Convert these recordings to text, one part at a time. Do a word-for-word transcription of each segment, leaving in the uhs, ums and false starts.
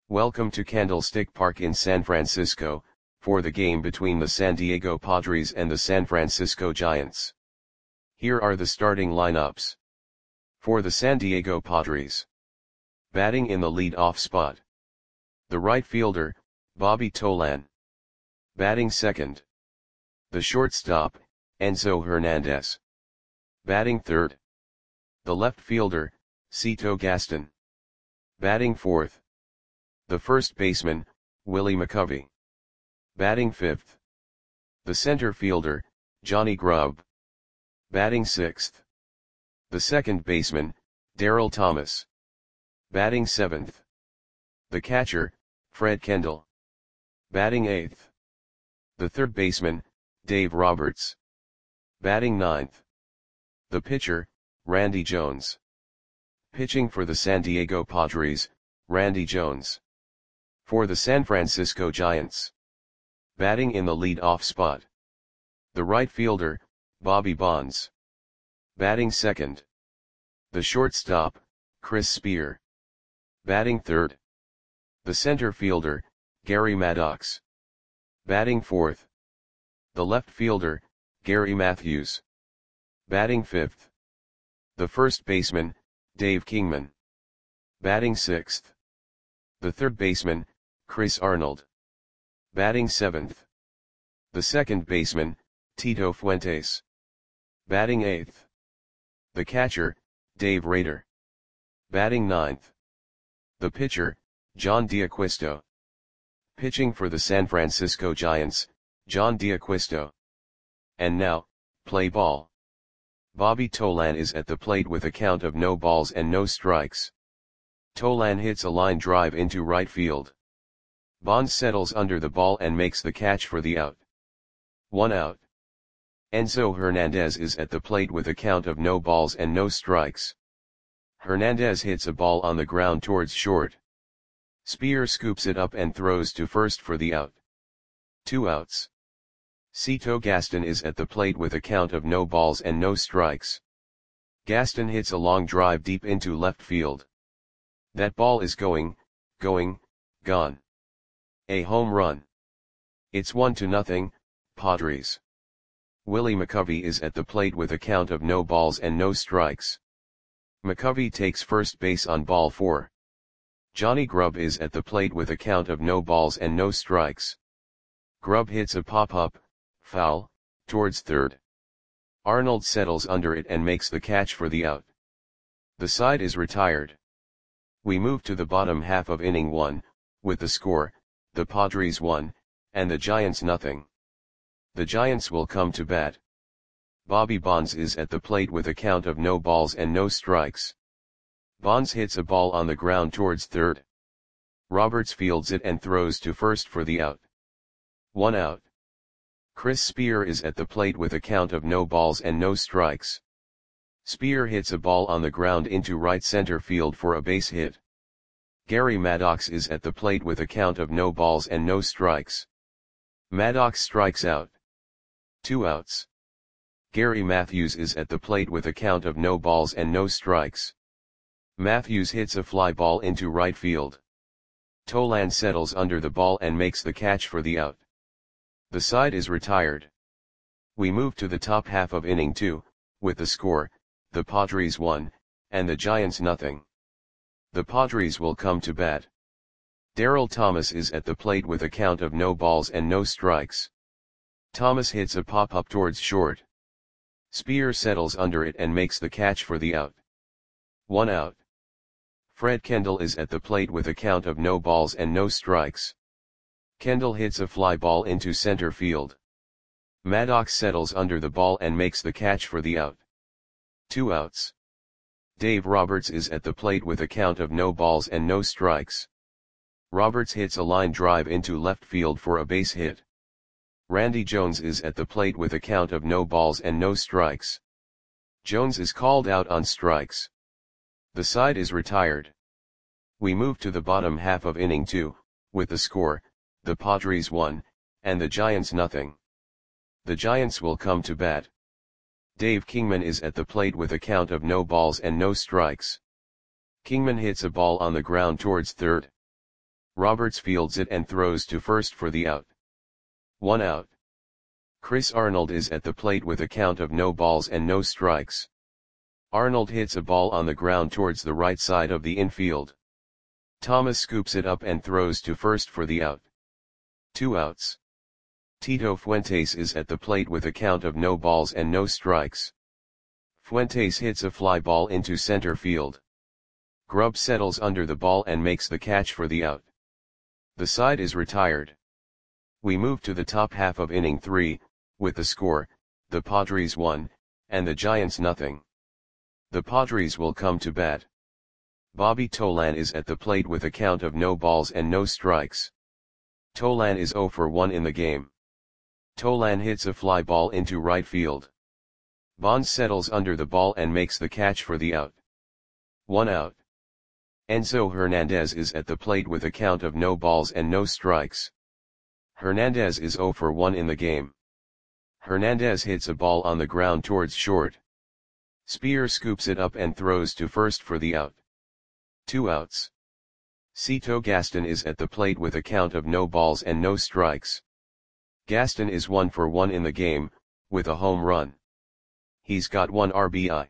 Welcome to Candlestick Park in San Francisco, for the game between the San Diego Padres and the San Francisco Giants. Here are the starting lineups. For the San Diego Padres. Batting in the lead-off spot. The right fielder, Bobby Tolan. Batting second. The shortstop, Enzo Hernandez. Batting third. The left fielder, Cito Gaston. Batting fourth. The first baseman, Willie McCovey. Batting fifth. The center fielder, Johnny Grubb. Batting sixth. The second baseman, Darryl Thomas. Batting seventh. The catcher, Fred Kendall. Batting eighth. The third baseman, Dave Roberts. Batting ninth. The pitcher, Randy Jones. Pitching for the San Diego Padres, Randy Jones. For the San Francisco Giants. Batting in the lead-off spot. The right fielder, Bobby Bonds. Batting second. The shortstop, Chris Spear. Batting third. The center fielder, Gary Maddox. Batting fourth. The left fielder, Gary Matthews. Batting fifth. The first baseman, Dave Kingman. Batting sixth. The third baseman, Chris Arnold. Batting seventh. The second baseman, Tito Fuentes. Batting eighth. The catcher, Dave Rader. Batting ninth. The pitcher, John D'Acquisto. Pitching for the San Francisco Giants, John D'Acquisto. And now, play ball. Bobby Tolan is at the plate with a count of no balls and no strikes. Tolan hits a line drive into right field. Bonds settles under the ball and makes the catch for the out. One out. Enzo Hernandez is at the plate with a count of no balls and no strikes. Hernandez hits a ball on the ground towards short. Spear scoops it up and throws to first for the out. Two outs. Cito Gaston is at the plate with a count of no balls and no strikes. Gaston hits a long drive deep into left field. That ball is going, going, gone. A home run. It's one to nothing, Padres. Willie McCovey is at the plate with a count of no balls and no strikes. McCovey takes first base on ball four. Johnny Grubb is at the plate with a count of no balls and no strikes. Grubb hits a pop-up, foul, towards third. Arnold settles under it and makes the catch for the out. The side is retired. We move to the bottom half of inning one, with the score, the Padres one, and the Giants nothing. The Giants will come to bat. Bobby Bonds is at the plate with a count of no balls and no strikes. Bonds hits a ball on the ground towards third. Roberts fields it and throws to first for the out. One out. Chris Spear is at the plate with a count of no balls and no strikes. Spear hits a ball on the ground into right center field for a base hit. Gary Maddox is at the plate with a count of no balls and no strikes. Maddox strikes out. Two outs. Gary Matthews is at the plate with a count of no balls and no strikes. Matthews hits a fly ball into right field. Tolan settles under the ball and makes the catch for the out. The side is retired. We move to the top half of inning two, with the score, the Padres one, and the Giants nothing. The Padres will come to bat. Darryl Thomas is at the plate with a count of no balls and no strikes. Thomas hits a pop-up towards short. Spear settles under it and makes the catch for the out. One out. Fred Kendall is at the plate with a count of no balls and no strikes. Kendall hits a fly ball into center field. Maddox settles under the ball and makes the catch for the out. Two outs. Dave Roberts is at the plate with a count of no balls and no strikes. Roberts hits a line drive into left field for a base hit. Randy Jones is at the plate with a count of no balls and no strikes. Jones is called out on strikes. The side is retired. We move to the bottom half of inning two, with the score, the Padres one, and the Giants nothing. The Giants will come to bat. Dave Kingman is at the plate with a count of no balls and no strikes. Kingman hits a ball on the ground towards third. Roberts fields it and throws to first for the out. One out. Chris Arnold is at the plate with a count of no balls and no strikes. Arnold hits a ball on the ground towards the right side of the infield. Thomas scoops it up and throws to first for the out. Two outs. Tito Fuentes is at the plate with a count of no balls and no strikes. Fuentes hits a fly ball into center field. Grubb settles under the ball and makes the catch for the out. The side is retired. We move to the top half of inning three, with the score, the Padres one, and the Giants nothing. The Padres will come to bat. Bobby Tolan is at the plate with a count of no balls and no strikes. Tolan is oh for one in the game. Tolan hits a fly ball into right field. Bonds settles under the ball and makes the catch for the out. One out. Enzo Hernandez is at the plate with a count of no balls and no strikes. Hernandez is oh for one in the game. Hernandez hits a ball on the ground towards short. Spear scoops it up and throws to first for the out. Two outs. Cito Gaston is at the plate with a count of no balls and no strikes. Gaston is one for one in the game, with a home run. He's got one R B I.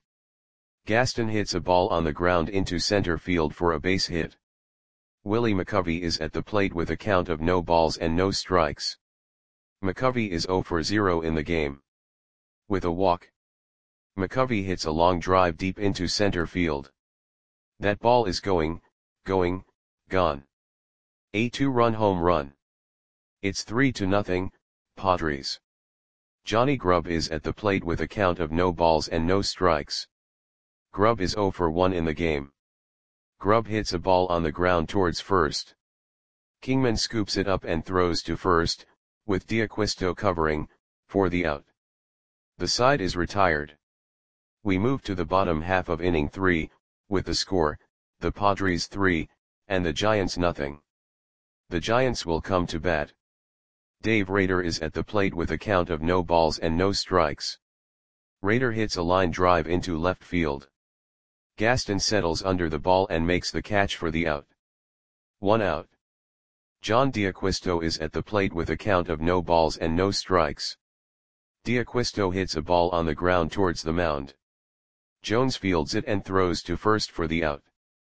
Gaston hits a ball on the ground into center field for a base hit. Willie McCovey is at the plate with a count of no balls and no strikes. McCovey is oh for zero in the game. With a walk. McCovey hits a long drive deep into center field. That ball is going, going, gone. A two-run home run. It's three to nothing, Padres. Johnny Grubb is at the plate with a count of no balls and no strikes. Grubb is oh for one in the game. Grubb hits a ball on the ground towards first. Kingman scoops it up and throws to first, with D'Acquisto covering, for the out. The side is retired. We move to the bottom half of inning three, with the score, the Padres three, and the Giants nothing. The Giants will come to bat. Dave Rader is at the plate with a count of no balls and no strikes. Rader hits a line drive into left field. Gaston settles under the ball and makes the catch for the out. One out. John D'Acquisto is at the plate with a count of no balls and no strikes. D'Acquisto hits a ball on the ground towards the mound. Jones fields it and throws to first for the out.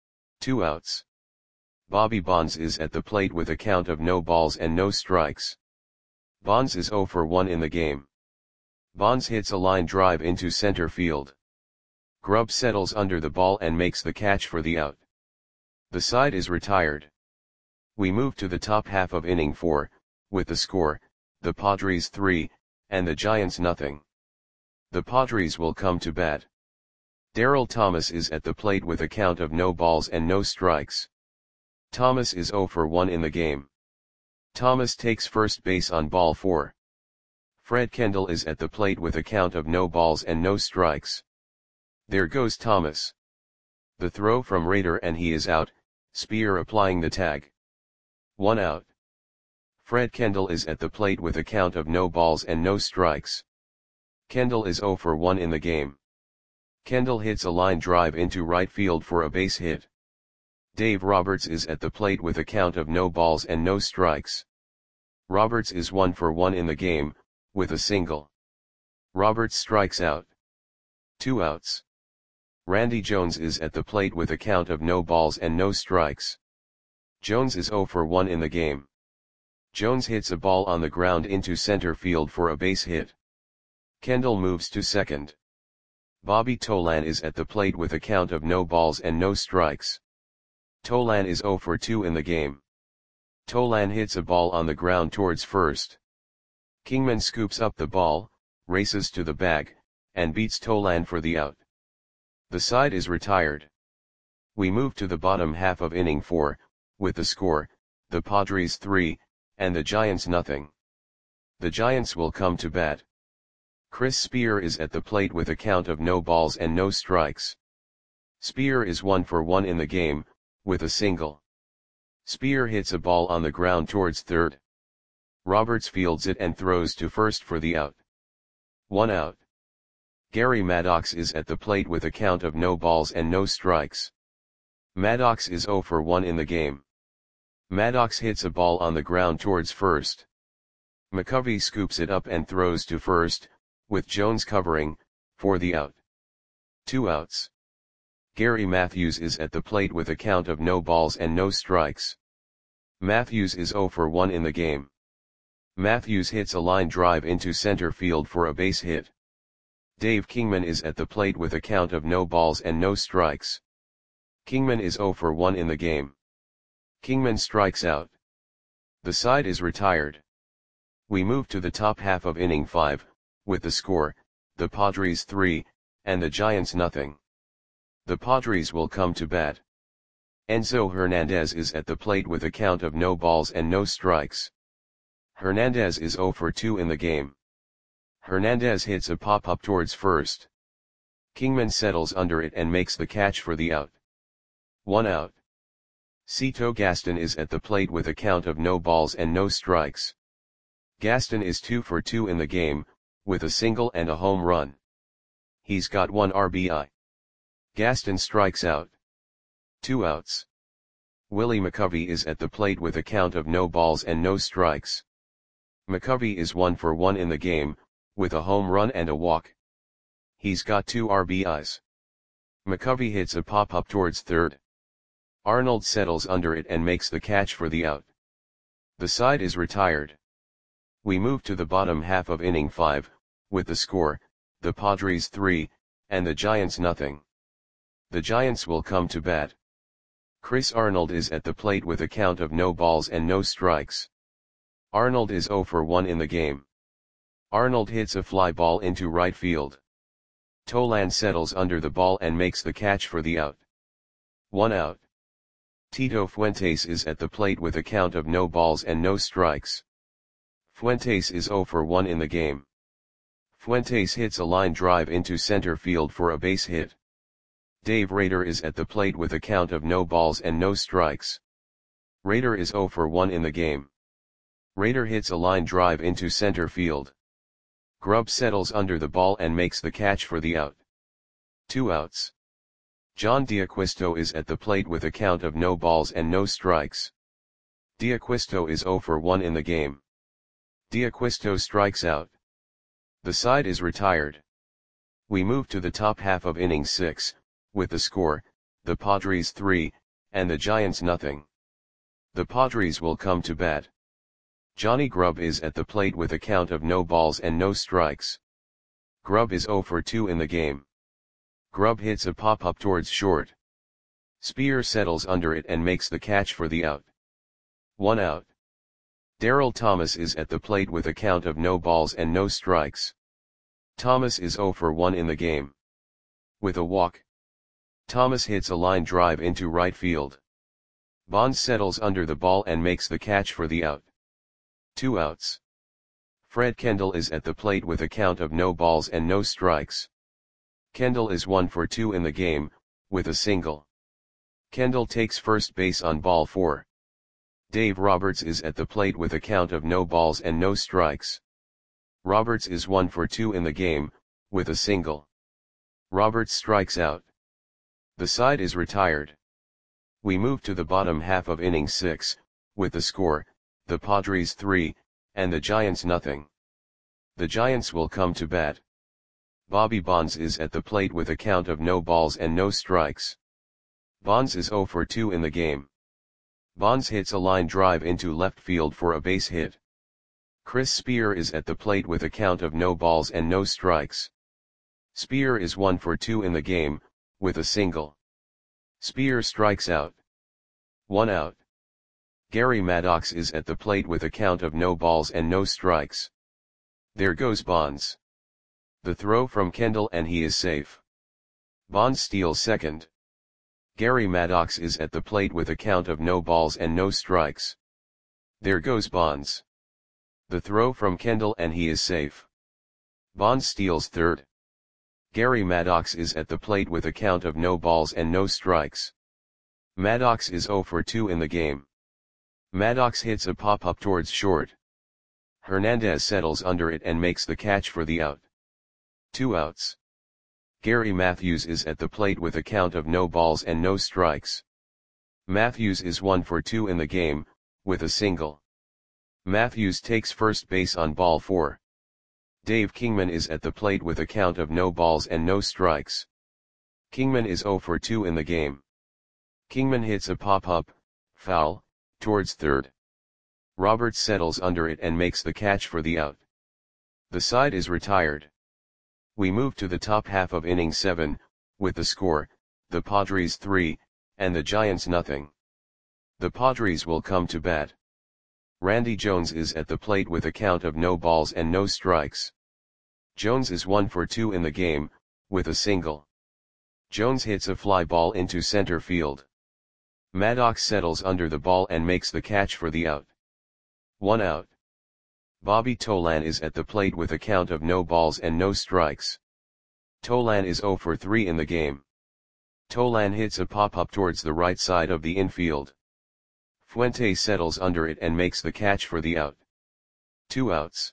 Two outs. Bobby Bonds is at the plate with a count of no balls and no strikes. Bonds is oh for one in the game. Bonds hits a line drive into center field. Grubb settles under the ball and makes the catch for the out. The side is retired. We move to the top half of inning four, with the score, the Padres three, and the Giants nothing. The Padres will come to bat. Darryl Thomas is at the plate with a count of no balls and no strikes. Thomas is oh for one in the game. Thomas takes first base on ball four. Fred Kendall is at the plate with a count of no balls and no strikes. There goes Thomas. The throw from Rader and he is out, Spear applying the tag. One out. Fred Kendall is at the plate with a count of no balls and no strikes. Kendall is oh for one in the game. Kendall hits a line drive into right field for a base hit. Dave Roberts is at the plate with a count of no balls and no strikes. Roberts is one for one in the game, with a single. Roberts strikes out. Two outs. Randy Jones is at the plate with a count of no balls and no strikes. Jones is oh for one in the game. Jones hits a ball on the ground into center field for a base hit. Kendall moves to second. Bobby Tolan is at the plate with a count of no balls and no strikes. Tolan is oh for two in the game. Tolan hits a ball on the ground towards first. Kingman scoops up the ball, races to the bag, and beats Tolan for the out. The side is retired. We move to the bottom half of inning four, with the score, the Padres three, and the Giants nothing. The Giants will come to bat. Chris Spear is at the plate with a count of no balls and no strikes. Spear is one for one in the game, with a single. Spear hits a ball on the ground towards third. Roberts fields it and throws to first for the out. One out. Gary Maddox is at the plate with a count of no balls and no strikes. Maddox is oh for one in the game. Maddox hits a ball on the ground towards first. McCovey scoops it up and throws to first, with Jones covering, for the out. Two outs. Gary Matthews is at the plate with a count of no balls and no strikes. Matthews is oh for one in the game. Matthews hits a line drive into center field for a base hit. Dave Kingman is at the plate with a count of no balls and no strikes. Kingman is oh for one in the game. Kingman strikes out. The side is retired. We move to the top half of inning five, with the score, the Padres three, and the Giants nothing. The Padres will come to bat. Enzo Hernandez is at the plate with a count of no balls and no strikes. Hernandez is oh for two in the game. Hernandez hits a pop-up towards first. Kingman settles under it and makes the catch for the out. One out. Cito Gaston is at the plate with a count of no balls and no strikes. Gaston is two for two in the game, with a single and a home run. He's got one R B I. Gaston strikes out. Two outs. Willie McCovey is at the plate with a count of no balls and no strikes. McCovey is one for one in the game, with a home run and a walk. He's got two R B Is. McCovey hits a pop-up towards third. Arnold settles under it and makes the catch for the out. The side is retired. We move to the bottom half of inning five, with the score, the Padres three, and the Giants nothing. The Giants will come to bat. Chris Arnold is at the plate with a count of no balls and no strikes. Arnold is oh for one in the game. Arnold hits a fly ball into right field. Tolan settles under the ball and makes the catch for the out. One out. Tito Fuentes is at the plate with a count of no balls and no strikes. Fuentes is oh for one in the game. Fuentes hits a line drive into center field for a base hit. Dave Rader is at the plate with a count of no balls and no strikes. Rader is oh for one in the game. Rader hits a line drive into center field. Grubb settles under the ball and makes the catch for the out. Two outs. John D'Acquisto is at the plate with a count of no balls and no strikes. D'Acquisto is oh for one in the game. D'Acquisto strikes out. The side is retired. We move to the top half of inning six, with the score, the Padres three, and the Giants nothing. The Padres will come to bat. Johnny Grubb is at the plate with a count of no balls and no strikes. Grubb is oh for two in the game. Grubb hits a pop-up towards short. Spear settles under it and makes the catch for the out. One out. Darryl Thomas is at the plate with a count of no balls and no strikes. Thomas is oh for one in the game. With a walk. Thomas hits a line drive into right field. Bonds settles under the ball and makes the catch for the out. Two outs. Fred Kendall is at the plate with a count of no balls and no strikes. Kendall is one for two in the game, with a single. Kendall takes first base on ball four. Dave Roberts is at the plate with a count of no balls and no strikes. Roberts is one for two in the game, with a single. Roberts strikes out. The side is retired. We move to the bottom half of inning six, with the score, the Padres three, and the Giants nothing. The Giants will come to bat. Bobby Bonds is at the plate with a count of no balls and no strikes. Bonds is oh for two in the game. Bonds hits a line drive into left field for a base hit. Chris Spear is at the plate with a count of no balls and no strikes. Spear is one for two in the game, with a single. Spear strikes out. One out. Gary Maddox is at the plate with a count of no balls and no strikes. There goes Bonds. The throw from Kendall and he is safe. Bonds steals second. Gary Maddox is at the plate with a count of no balls and no strikes. There goes Bonds. The throw from Kendall and he is safe. Bonds steals third. Gary Maddox is at the plate with a count of no balls and no strikes. Maddox is oh for two in the game. Maddox hits a pop-up towards short. Hernandez settles under it and makes the catch for the out. Two outs. Gary Matthews is at the plate with a count of no balls and no strikes. Matthews is one for two in the game, with a single. Matthews takes first base on ball four. Dave Kingman is at the plate with a count of no balls and no strikes. Kingman is oh for two in the game. Kingman hits a pop-up, foul, towards third. Roberts settles under it and makes the catch for the out. The side is retired. We move to the top half of inning seven, with the score, the Padres three, and the Giants nothing. The Padres will come to bat. Randy Jones is at the plate with a count of no balls and no strikes. Jones is one for two in the game, with a single. Jones hits a fly ball into center field. Maddox settles under the ball and makes the catch for the out. One out. Bobby Tolan is at the plate with a count of no balls and no strikes. Tolan is oh for three in the game. Tolan hits a pop-up towards the right side of the infield. Fuentes settles under it and makes the catch for the out. Two outs.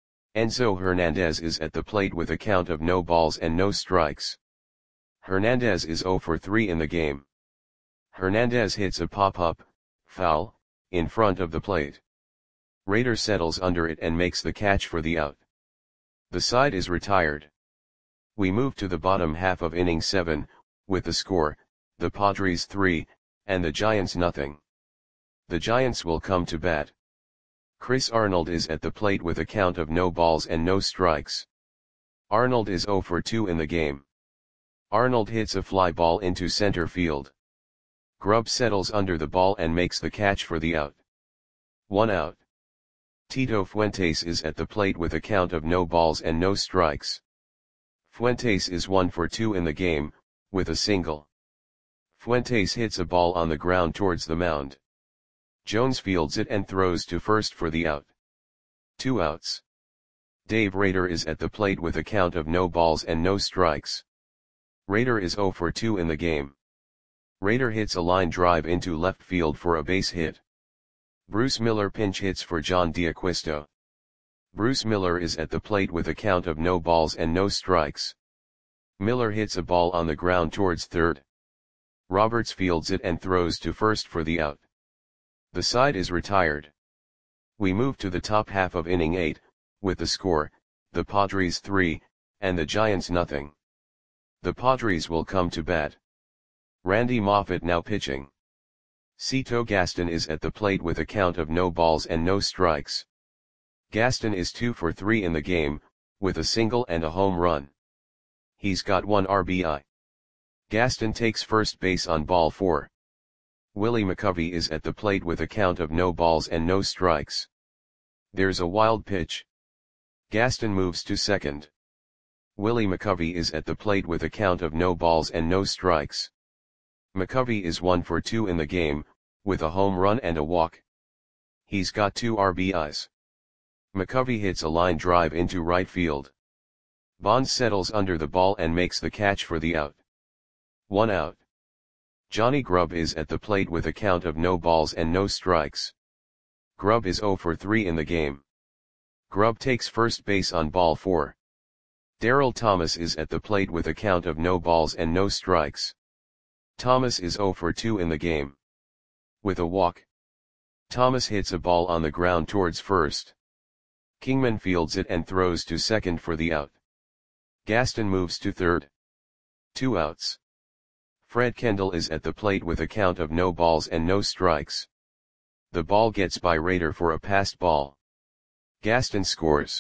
Enzo Hernandez is at the plate with a count of no balls and no strikes. Hernandez is oh for three in the game. Hernandez hits a pop-up, foul, in front of the plate. Rader settles under it and makes the catch for the out. The side is retired. We move to the bottom half of inning seven, with the score, the Padres three, and the Giants nothing. The Giants will come to bat. Chris Arnold is at the plate with a count of no balls and no strikes. Arnold is oh for two in the game. Arnold hits a fly ball into center field. Grubb settles under the ball and makes the catch for the out. One out. Tito Fuentes is at the plate with a count of no balls and no strikes. Fuentes is one for two in the game, with a single. Fuentes hits a ball on the ground towards the mound. Jones fields it and throws to first for the out. Two outs. Dave Rader is at the plate with a count of no balls and no strikes. Rader is oh for two in the game. Rader hits a line drive into left field for a base hit. Bruce Miller pinch hits for John D'Acquisto. Bruce Miller is at the plate with a count of no balls and no strikes. Miller hits a ball on the ground towards third. Roberts fields it and throws to first for the out. The side is retired. We move to the top half of inning eight, with the score, the Padres three, and the Giants nothing. The Padres will come to bat. Randy Moffett now pitching. Cito Gaston is at the plate with a count of no balls and no strikes. Gaston is two for three in the game, with a single and a home run. He's got one R B I. Gaston takes first base on ball four. Willie McCovey is at the plate with a count of no balls and no strikes. There's a wild pitch. Gaston moves to second. Willie McCovey is at the plate with a count of no balls and no strikes. McCovey is one for two in the game, with a home run and a walk. He's got two R B Is. McCovey hits a line drive into right field. Bonds settles under the ball and makes the catch for the out. One out. Johnny Grubb is at the plate with a count of no balls and no strikes. Grubb is oh for three in the game. Grubb takes first base on ball four. Darryl Thomas is at the plate with a count of no balls and no strikes. Thomas is oh for two in the game. With a walk. Thomas hits a ball on the ground towards first. Kingman fields it and throws to second for the out. Gaston moves to third. Two outs. Fred Kendall is at the plate with a count of no balls and no strikes. The ball gets by Rader for a passed ball. Gaston scores.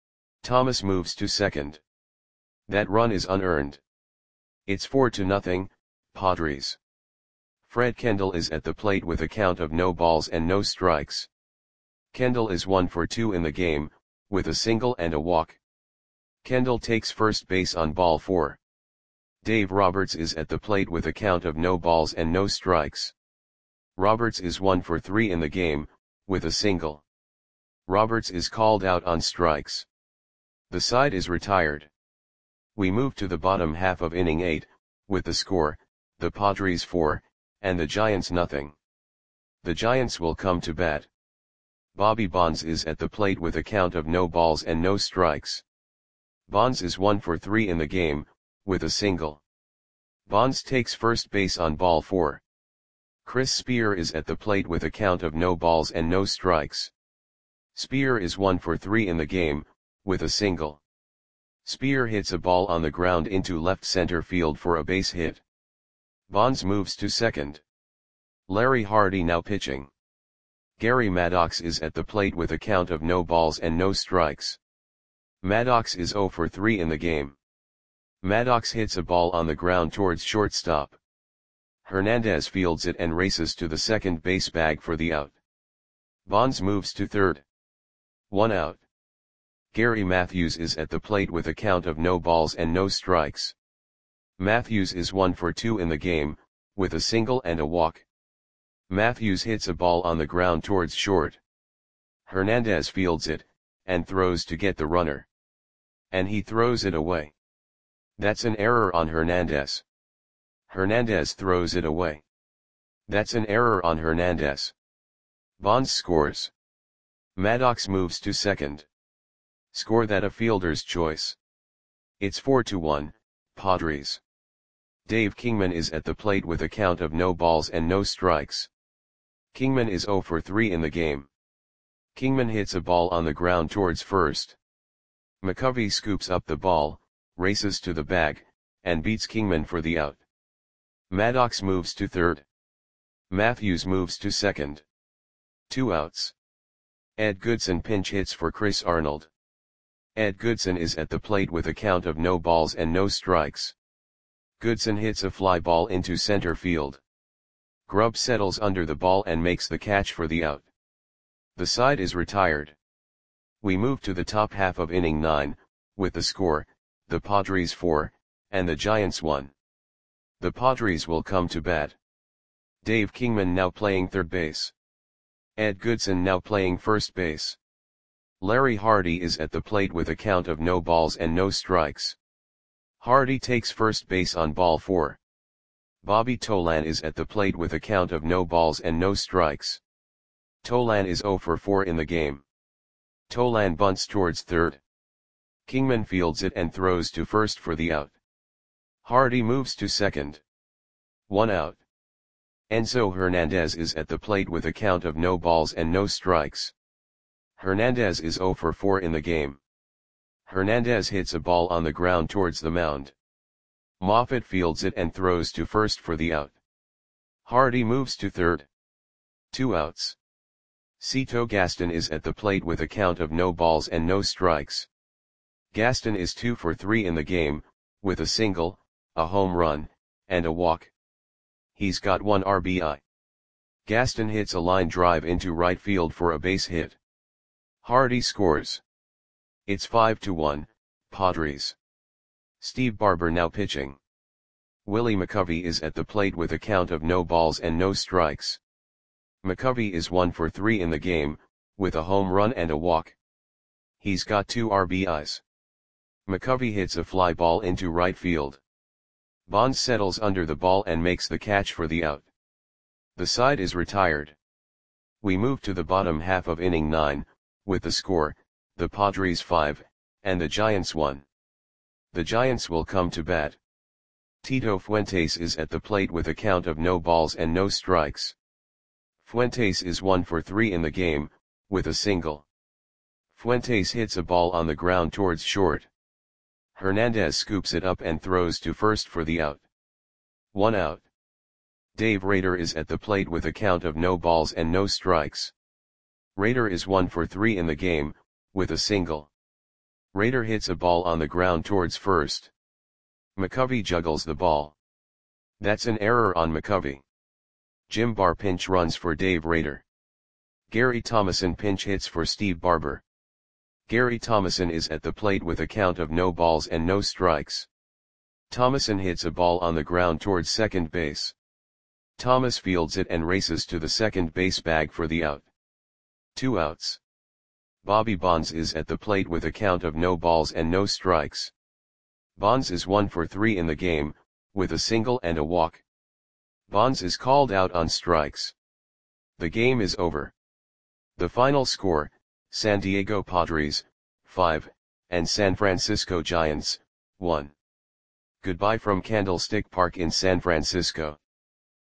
Thomas moves to second. That run is unearned. It's four to nothing, Padres. Fred Kendall is at the plate with a count of no balls and no strikes. Kendall is one for two in the game, with a single and a walk. Kendall takes first base on ball four. Dave Roberts is at the plate with a count of no balls and no strikes. Roberts is one for three in the game, with a single. Roberts is called out on strikes. The side is retired. We move to the bottom half of inning eight, with the score, the Padres four, and the Giants nothing. The Giants will come to bat. Bobby Bonds is at the plate with a count of no balls and no strikes. Bonds is one for three in the game, with a single. Bonds takes first base on ball four. Chris Spear is at the plate with a count of no balls and no strikes. Spear is one for three in the game, with a single. Spear hits a ball on the ground into left center field for a base hit. Bonds moves to second. Larry Hardy now pitching. Gary Maddox is at the plate with a count of no balls and no strikes. Maddox is zero for three in the game. Maddox hits a ball on the ground towards shortstop. Hernandez fields it and races to the second base bag for the out. Bonds moves to third. One out. Gary Matthews is at the plate with a count of no balls and no strikes. Matthews is one for two in the game, with a single and a walk. Matthews hits a ball on the ground towards short. Hernandez fields it, and throws to get the runner. And he throws it away. That's an error on Hernandez. Hernandez throws it away. That's an error on Hernandez. Bonds scores. Maddox moves to second. Score that a fielder's choice. It's four to one, Padres. Dave Kingman is at the plate with a count of no balls and no strikes. Kingman is zero for three in the game. Kingman hits a ball on the ground towards first. McCovey scoops up the ball, races to the bag, and beats Kingman for the out. Maddox moves to third. Matthews moves to second. Two outs. Ed Goodson pinch hits for Chris Arnold. Ed Goodson is at the plate with a count of no balls and no strikes. Goodson hits a fly ball into center field. Grubb settles under the ball and makes the catch for the out. The side is retired. We move to the top half of inning nine, with the score, the Padres four, and the Giants one. The Padres will come to bat. Dave Kingman now playing third base. Ed Goodson now playing first base. Larry Hardy is at the plate with a count of no balls and no strikes. Hardy takes first base on ball four. Bobby Tolan is at the plate with a count of no balls and no strikes. Tolan is zero for four in the game. Tolan bunts towards third. Kingman fields it and throws to first for the out. Hardy moves to second. One out. Enzo Hernandez is at the plate with a count of no balls and no strikes. Hernandez is zero for four in the game. Hernandez hits a ball on the ground towards the mound. Moffitt fields it and throws to first for the out. Hardy moves to third. Two outs. Cito Gaston is at the plate with a count of no balls and no strikes. Gaston is two for three in the game, with a single, a home run, and a walk. He's got one R B I. Gaston hits a line drive into right field for a base hit. Hardy scores. It's five to one, Padres. Steve Barber now pitching. Willie McCovey is at the plate with a count of no balls and no strikes. McCovey is one for three in the game, with a home run and a walk. He's got two R B Is. McCovey hits a fly ball into right field. Bonds settles under the ball and makes the catch for the out. The side is retired. We move to the bottom half of inning nine, with the score, the Padres five, and the Giants one. The Giants will come to bat. Tito Fuentes is at the plate with a count of no balls and no strikes. Fuentes is one for three in the game, with a single. Fuentes hits a ball on the ground towards short. Hernandez scoops it up and throws to first for the out. One out. Dave Rader is at the plate with a count of no balls and no strikes. Rader is one for three in the game, with a single. Rader hits a ball on the ground towards first. McCovey juggles the ball. That's an error on McCovey. Jim Barr pinch runs for Dave Rader. Gary Thomason pinch hits for Steve Barber. Gary Thomason is at the plate with a count of no balls and no strikes. Thomason hits a ball on the ground towards second base. Thomas fields it and races to the second base bag for the out. Two outs. Bobby Bonds is at the plate with a count of no balls and no strikes. Bonds is one for three in the game, with a single and a walk. Bonds is called out on strikes. The game is over. The final score, San Diego Padres, five, and San Francisco Giants, one. Goodbye from Candlestick Park in San Francisco.